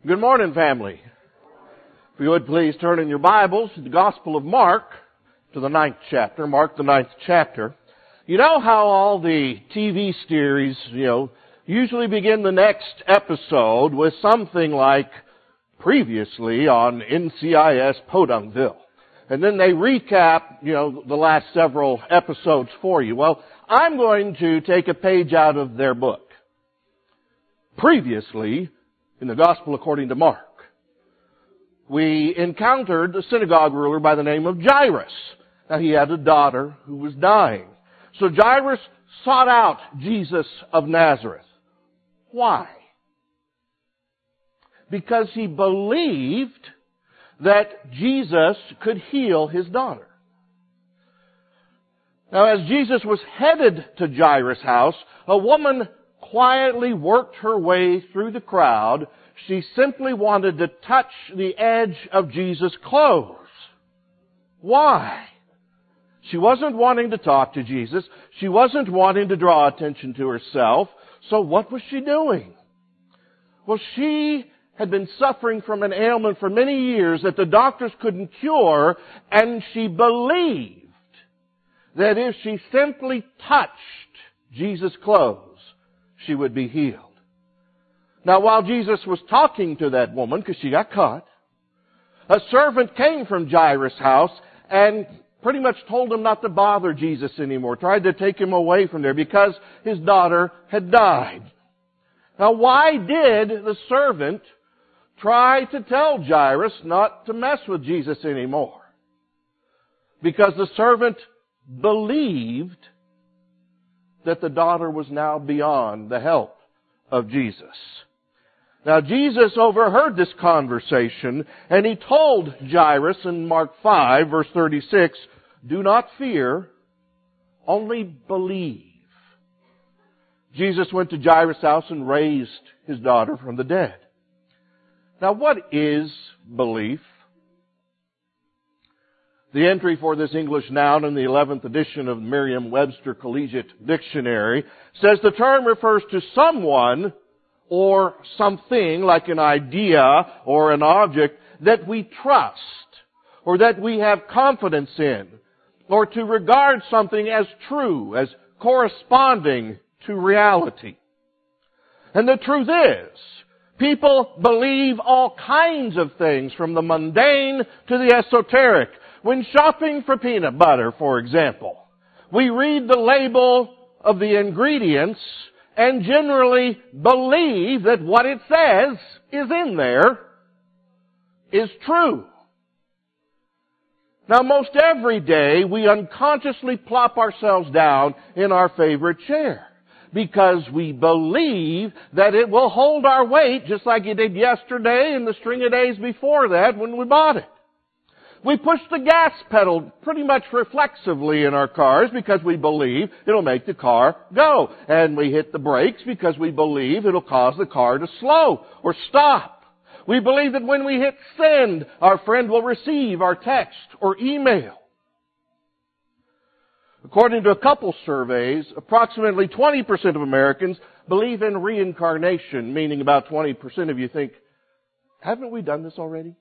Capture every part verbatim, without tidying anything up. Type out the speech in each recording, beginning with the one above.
Good morning, family. If you would please turn in your Bibles to the Gospel of Mark, to the ninth chapter, Mark the ninth chapter. You know how all the T V series, you know, usually begin the next episode with something like previously on N C I S Podunkville. And then they recap, you know, the last several episodes for you. Well, I'm going to take a page out of their book. Previously, in the Gospel according to Mark, we encountered a synagogue ruler by the name of Jairus. Now, he had a daughter who was dying. So Jairus sought out Jesus of Nazareth. Why? Because he believed that Jesus could heal his daughter. Now, as Jesus was headed to Jairus' house, a woman quietly worked her way through the crowd. She simply wanted to touch the edge of Jesus' clothes. Why? She wasn't wanting to talk to Jesus. She wasn't wanting to draw attention to herself. So what was she doing? Well, she had been suffering from an ailment for many years that the doctors couldn't cure, and she believed that if she simply touched Jesus' clothes, she would be healed. Now, while Jesus was talking to that woman, because she got caught, a servant came from Jairus' house and pretty much told him not to bother Jesus anymore, tried to take him away from there because his daughter had died. Now, why did the servant try to tell Jairus not to mess with Jesus anymore? Because the servant believed that the daughter was now beyond the help of Jesus. Now, Jesus overheard this conversation, and he told Jairus in Mark five, verse thirty-six, "Do not fear, only believe." Jesus went to Jairus' house and raised his daughter from the dead. Now, what is belief? The entry for this English noun in the eleventh edition of Merriam-Webster Collegiate Dictionary says the term refers to someone or something like an idea or an object that we trust or that we have confidence in, or to regard something as true, as corresponding to reality. And the truth is, people believe all kinds of things, from the mundane to the esoteric. When shopping for peanut butter, for example, we read the label of the ingredients and generally believe that what it says is in there is true. Now, most every day we unconsciously plop ourselves down in our favorite chair because we believe that it will hold our weight just like it did yesterday and the string of days before that when we bought it. We push the gas pedal pretty much reflexively in our cars because we believe it'll make the car go. And we hit the brakes because we believe it'll cause the car to slow or stop. We believe that when we hit send, our friend will receive our text or email. According to a couple surveys, approximately twenty percent of Americans believe in reincarnation, meaning about twenty percent of you think, haven't we done this already?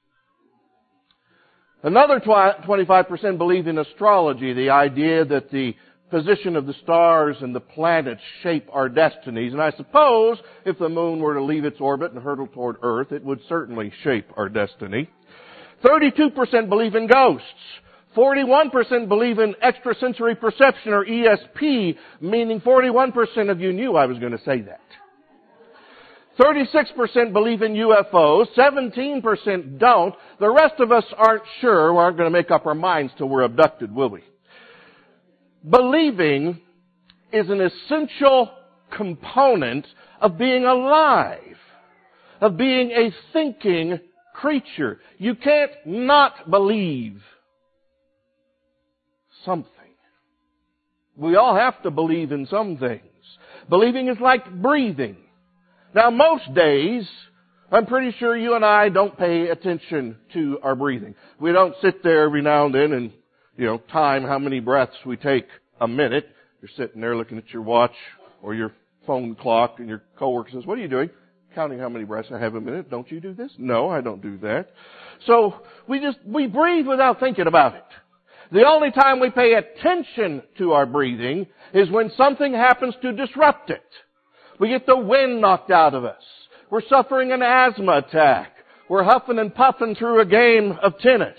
Another twenty-five percent believe in astrology, the idea that the position of the stars and the planets shape our destinies. And I suppose if the moon were to leave its orbit and hurtle toward Earth, it would certainly shape our destiny. thirty-two percent believe in ghosts. forty-one percent believe in extrasensory perception, or E S P, meaning forty-one percent of you knew I was going to say that. thirty-six percent believe in U F Os, seventeen percent don't. The rest of us aren't sure. We aren't going to make up our minds till we're abducted, will we? Believing is an essential component of being alive, of being a thinking creature. You can't not believe something. We all have to believe in some things. Believing is like breathing. Now, most days, I'm pretty sure you and I don't pay attention to our breathing. We don't sit there every now and then and, you know, time how many breaths we take a minute. You're sitting there looking at your watch or your phone clock, and your coworker says, "What are you doing?" counting how many breaths I have a minute. Don't you do this? No, I don't do that. So we just, we breathe without thinking about it. The only time we pay attention to our breathing is when something happens to disrupt it. We get the wind knocked out of us. We're suffering an asthma attack. We're huffing and puffing through a game of tennis.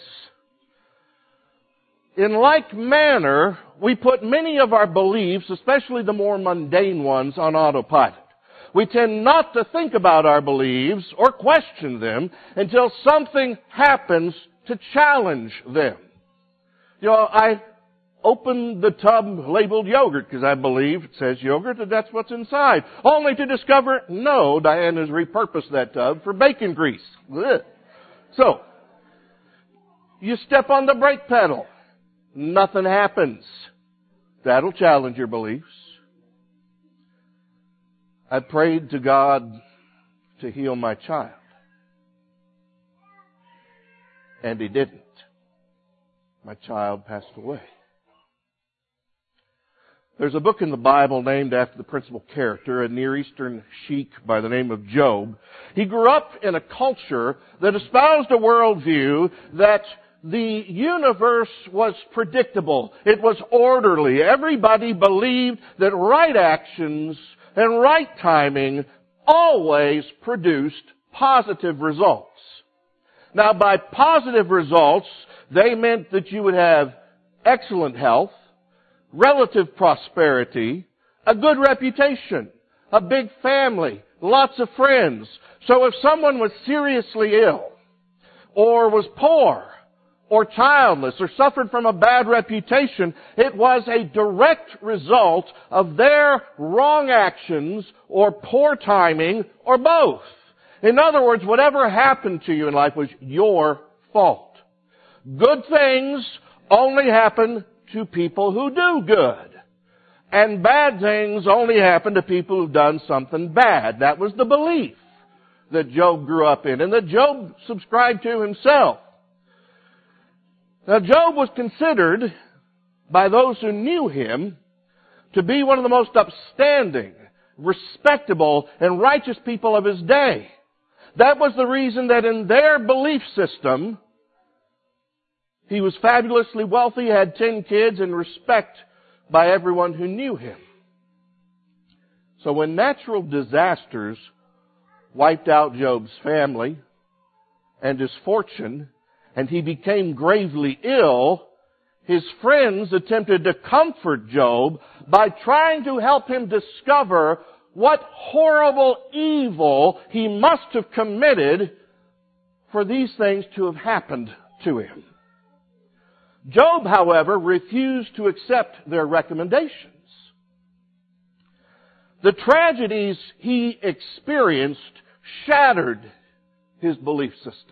In like manner, we put many of our beliefs, especially the more mundane ones, on autopilot. We tend not to think about our beliefs or question them until something happens to challenge them. You know, I opened the tub labeled yogurt because I believe it says yogurt and that's what's inside. Only to discover, no, Diane has repurposed that tub for bacon grease. Ugh. So, you step on the brake pedal. Nothing happens. That'll challenge your beliefs. I prayed to God to heal my child. And He didn't. My child passed away. There's a book in the Bible named after the principal character, a Near Eastern sheik by the name of Job. He grew up in a culture that espoused a worldview that the universe was predictable. It was orderly. Everybody believed that right actions and right timing always produced positive results. Now, by positive results, they meant that you would have excellent health, relative prosperity, a good reputation, a big family, lots of friends. So if someone was seriously ill, or was poor, or childless, or suffered from a bad reputation, it was a direct result of their wrong actions, or poor timing, or both. In other words, whatever happened to you in life was your fault. Good things only happen to people who do good. And bad things only happen to people who've done something bad. That was the belief that Job grew up in and that Job subscribed to himself. Now, Job was considered by those who knew him to be one of the most upstanding, respectable, and righteous people of his day. That was the reason that in their belief system, he was fabulously wealthy, had ten kids, and respect by everyone who knew him. So when natural disasters wiped out Job's family and his fortune, and he became gravely ill, his friends attempted to comfort Job by trying to help him discover what horrible evil he must have committed for these things to have happened to him. Job, however, refused to accept their recommendations. The tragedies he experienced shattered his belief system.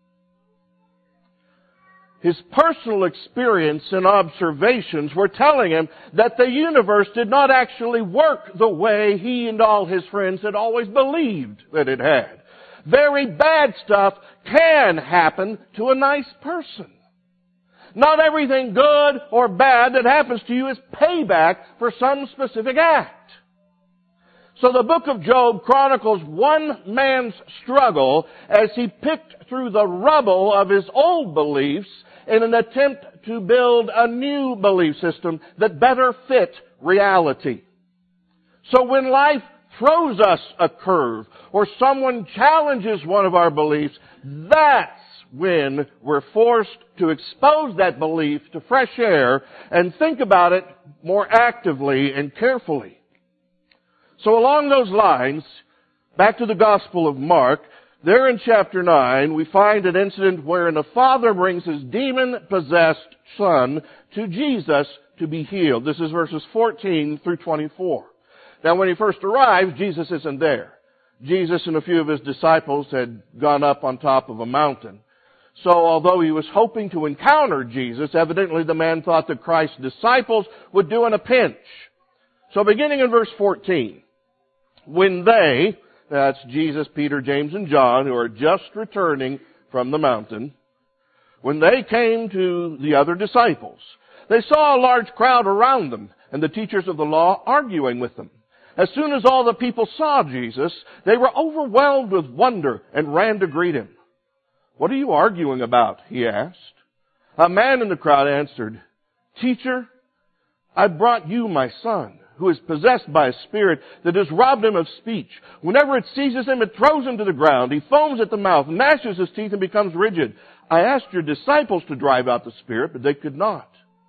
His personal experience and observations were telling him that the universe did not actually work the way he and all his friends had always believed that it had. Very bad stuff can happen to a nice person. Not everything good or bad that happens to you is payback for some specific act. So the book of Job chronicles one man's struggle as he picked through the rubble of his old beliefs in an attempt to build a new belief system that better fit reality. So when life throws us a curve or someone challenges one of our beliefs, that's when we're forced to expose that belief to fresh air and think about it more actively and carefully. So along those lines, back to the Gospel of Mark, there in chapter nine, we find an incident wherein a father brings his demon-possessed son to Jesus to be healed. This is verses fourteen through twenty-four. Now when he first arrives, Jesus isn't there. Jesus and a few of his disciples had gone up on top of a mountain. So although he was hoping to encounter Jesus, evidently the man thought that Christ's disciples would do in a pinch. So beginning in verse fourteen, when they, that's Jesus, Peter, James, and John, who are just returning from the mountain, when they came to the other disciples, they saw a large crowd around them and the teachers of the law arguing with them. As soon as all the people saw Jesus, they were overwhelmed with wonder and ran to greet him. "What are you arguing about?" he asked. A man in the crowd answered, "Teacher, I brought you my son, who is possessed by a spirit that has robbed him of speech. Whenever it seizes him, it throws him to the ground. He foams at the mouth, gnashes his teeth, and becomes rigid. I asked your disciples to drive out the spirit, but they could not."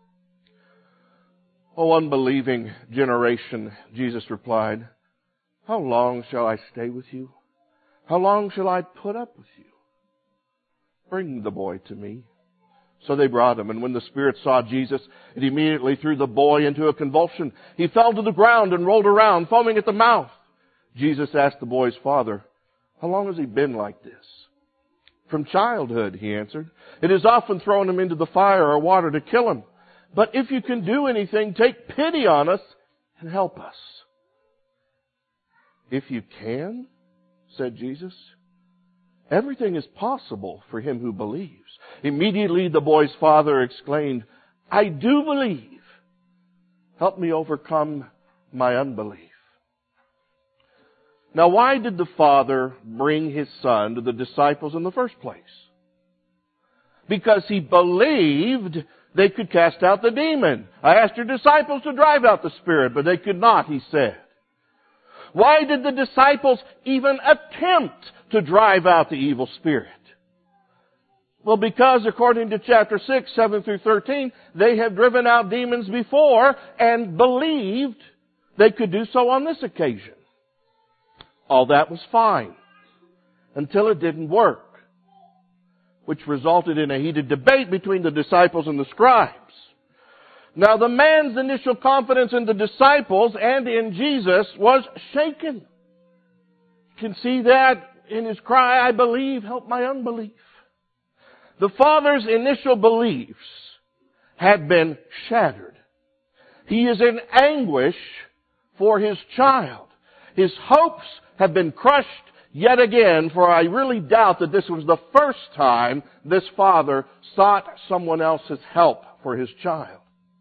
"O unbelieving generation," Jesus replied, "how long shall I stay with you? How long shall I put up with you? Bring the boy to me." So they brought him, and when the spirit saw Jesus, it immediately threw the boy into a convulsion. He fell to the ground and rolled around, foaming at the mouth. Jesus asked the boy's father, "How long has he been like this?" "From childhood," he answered. "It has often thrown him into the fire or water to kill him. But if you can do anything, take pity on us and help us." "If you can," said Jesus, "everything is possible for him who believes." Immediately the boy's father exclaimed, "I do believe. Help me overcome my unbelief." Now, why did the father bring his son to the disciples in the first place? Because he believed they could cast out the demon. "I asked your disciples to drive out the spirit, but they could not," he said. Why did the disciples even attempt to drive out the evil spirit? Well, because according to chapter six, seven through thirteen, they have driven out demons before and believed they could do so on this occasion. All that was fine until it didn't work, which resulted in a heated debate between the disciples and the scribes. Now, the man's initial confidence in the disciples and in Jesus was shaken. You can see that in his cry, "I believe, help my unbelief." The father's initial beliefs had been shattered. He is in anguish for his child. His hopes have been crushed yet again, for I really doubt that this was the first time this father sought someone else's help for his child.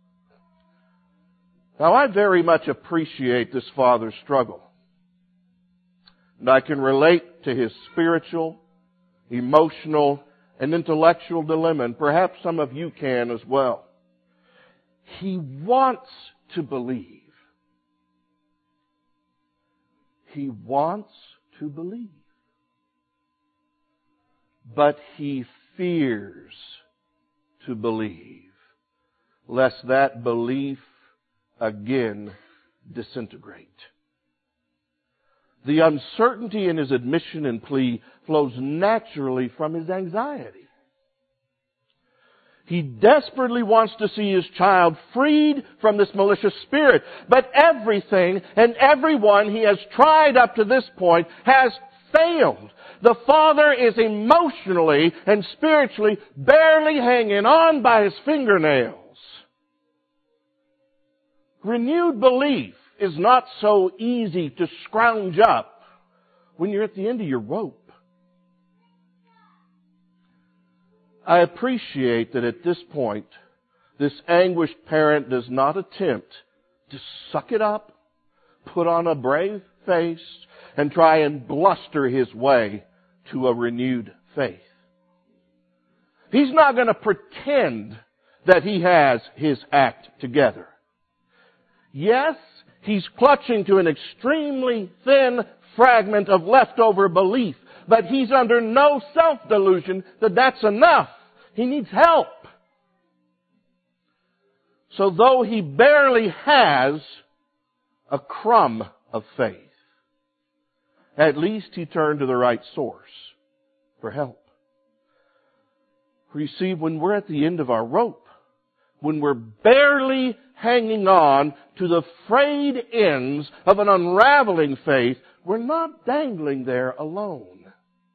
Now, I very much appreciate this father's struggle. And I can relate to his spiritual, emotional, and intellectual dilemma, and perhaps some of you can as well. He wants to believe. He wants to believe. But he fears to believe, lest that belief again disintegrate. The uncertainty in his admission and plea flows naturally from his anxiety. He desperately wants to see his child freed from this malicious spirit, but everything and everyone he has tried up to this point has failed. The father is emotionally and spiritually barely hanging on by his fingernails. Renewed belief is not so easy to scrounge up when you're at the end of your rope. I appreciate that at this point, this anguished parent does not attempt to suck it up, put on a brave face, and try and bluster his way to a renewed faith. He's not going to pretend that he has his act together. Yes, he's clutching to an extremely thin fragment of leftover belief, but he's under no self-delusion that that's enough. He needs help. So though he barely has a crumb of faith, at least he turned to the right source for help. For you see, when we're at the end of our rope, when we're barely hanging on to the frayed ends of an unraveling faith, we're not dangling there alone.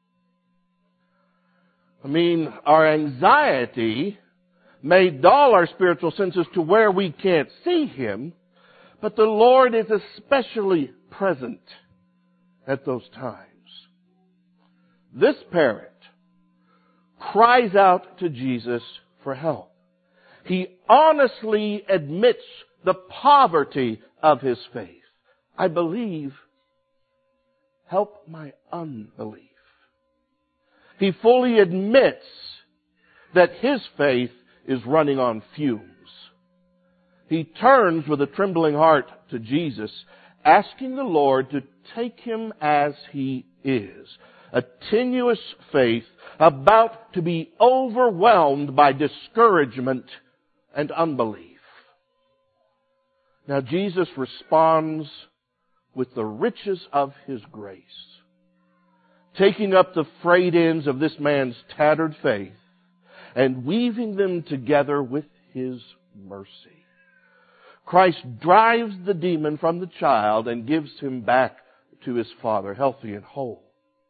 I mean, our anxiety may dull our spiritual senses to where we can't see Him, but the Lord is especially present at those times. This parent cries out to Jesus for help. He honestly admits the poverty of his faith. I believe. Help my unbelief. He fully admits that his faith is running on fumes. He turns with a trembling heart to Jesus, asking the Lord to take him as he is. A tenuous faith about to be overwhelmed by discouragement and unbelief. Now Jesus responds with the riches of His grace, taking up the frayed ends of this man's tattered faith and weaving them together with His mercy. Christ drives the demon from the child and gives him back to his father, healthy and whole.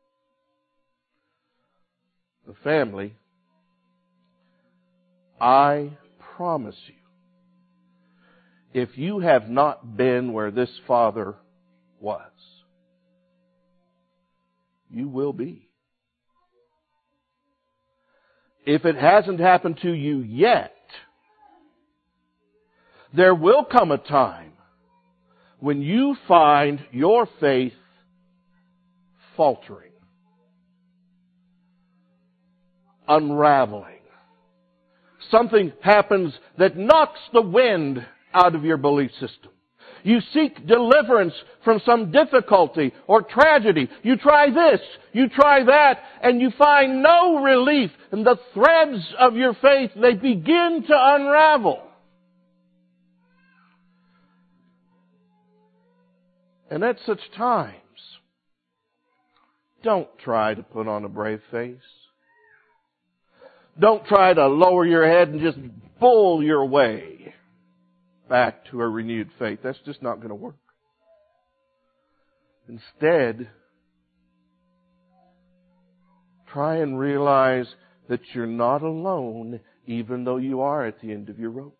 The family, I promise you, if you have not been where this father was, you will be. If it hasn't happened to you yet, there will come a time when you find your faith faltering, unraveling. Something happens that knocks the wind out of your belief system. You seek deliverance from some difficulty or tragedy. You try this, you try that, and you find no relief. And the threads of your faith, they begin to unravel. And at such times, don't try to put on a brave face. Don't try to lower your head and just bull your way back to a renewed faith. That's just not going to work. Instead, try and realize that you're not alone, even though you are at the end of your rope.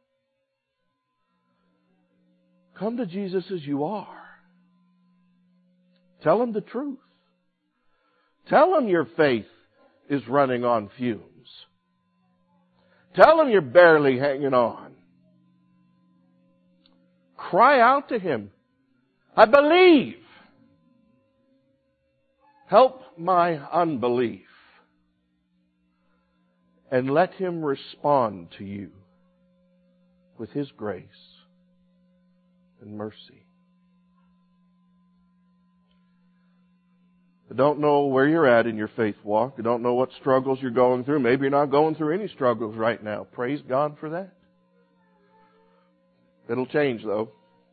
Come to Jesus as you are. Tell Him the truth. Tell Him your faith is running on fumes. Tell Him you're barely hanging on. Cry out to Him. I believe. Help my unbelief. And let Him respond to you with His grace and mercy. I don't know where you're at in your faith walk. I don't know what struggles you're going through. Maybe you're not going through any struggles right now. Praise God for that. It'll change, though.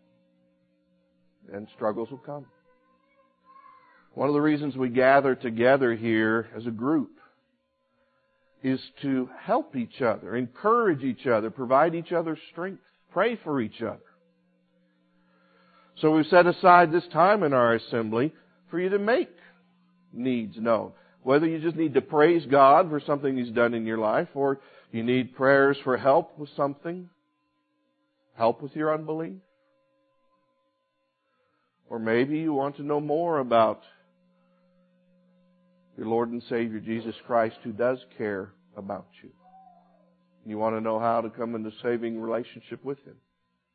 And struggles will come. One of the reasons we gather together here as a group is to help each other, encourage each other, provide each other strength, pray for each other. So we've set aside this time in our assembly for you to make needs known. Whether you just need to praise God for something He's done in your life, or you need prayers for help with something, help with your unbelief. Or maybe you want to know more about your Lord and Savior Jesus Christ, who does care about you. You want to know how to come into saving relationship with Him.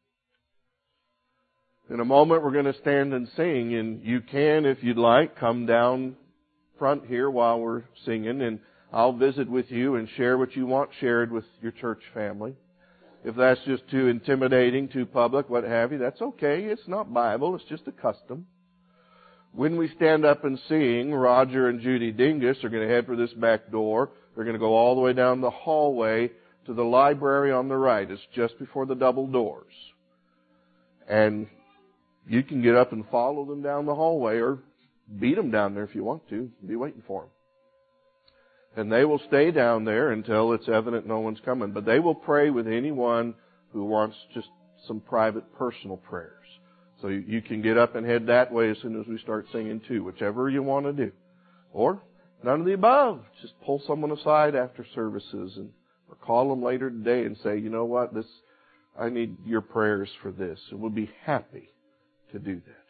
In a moment we're going to stand and sing, and you can, if you'd like, come down front here while we're singing, and I'll visit with you and share what you want shared with your church family. If that's just too intimidating, too public, what have you, that's okay. It's not Bible. It's just a custom. When we stand up and sing, Roger and Judy Dingus are going to head for this back door. They're going to go all the way down the hallway to the library on the right. It's just before the double doors. And you can get up and follow them down the hallway, or beat them down there if you want to. Be waiting for them. And they will stay down there until it's evident no one's coming. But they will pray with anyone who wants just some private, personal prayers. So you can get up and head that way as soon as we start singing too, whichever you want to do. Or none of the above. Just pull someone aside after services, and or call them later today and say, you know what, this I need your prayers for this. And we'll be happy to do that.